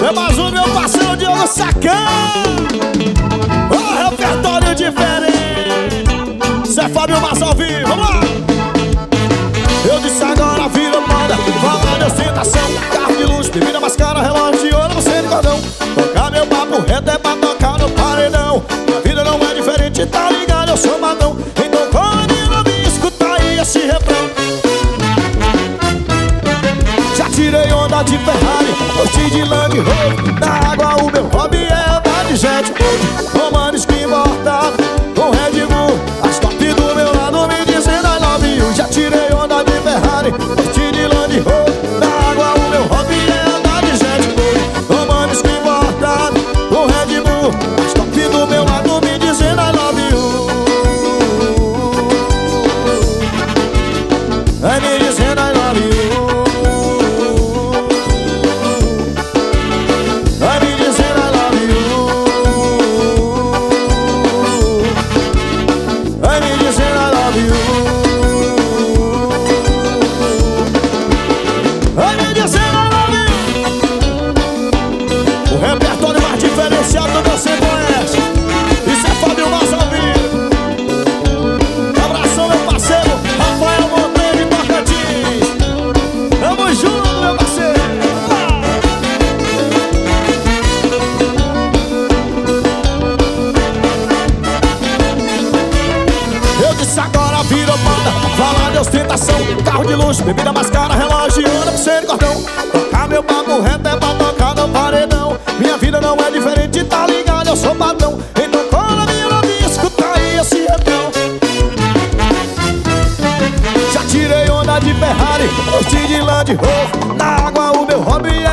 É mais um meu parceiro Diogo Sacana. Ó, repertório diferente. Zé Fábio Massa ao vivo, vamos lá. Eu disse agora vira moda, fala de ostentação, carro de luxo, bebida mais cara, relógio de ouro, você de cordão. Tocar meu papo reto é pra tocar no paredão. Minha vida não é diferente, tá ligado, eu sou madão. Então corre no me escuta aí esse refrão. Já tirei onda de Ferrari, curti de Land Rover. Na água o meu hobby é andar de jet boat. Romano skin importado, com Red Bull, as top do meu lado me dizendo I love you. Já tirei onda de Ferrari, curti de Land Rover. Na água o meu hobby é andar de jet boat. Romano skin importado, com Red Bull, as top do meu lado me dizendo I love you. Vai me dizendo I love you. O repertório mais diferenciado você conhece. Isso é Fábio Massa ao vivo. Abração meu parceiro Rafael Monteiro de Tocantins. Tamo junto meu parceiro. Eu disse agora virou moda, falar de ostentação, carro de luxo, bebida mais cara, relógio de ouro, pulseira de cordão. Tocar meu papo reto é pra tocar no paredão. Minha vida não é diferente, tá ligado, eu sou padrão. Então cola minha novinha, escuta aí esse refrão. Já tirei onda de Ferrari, curti de Land Rover. Na água o meu hobby é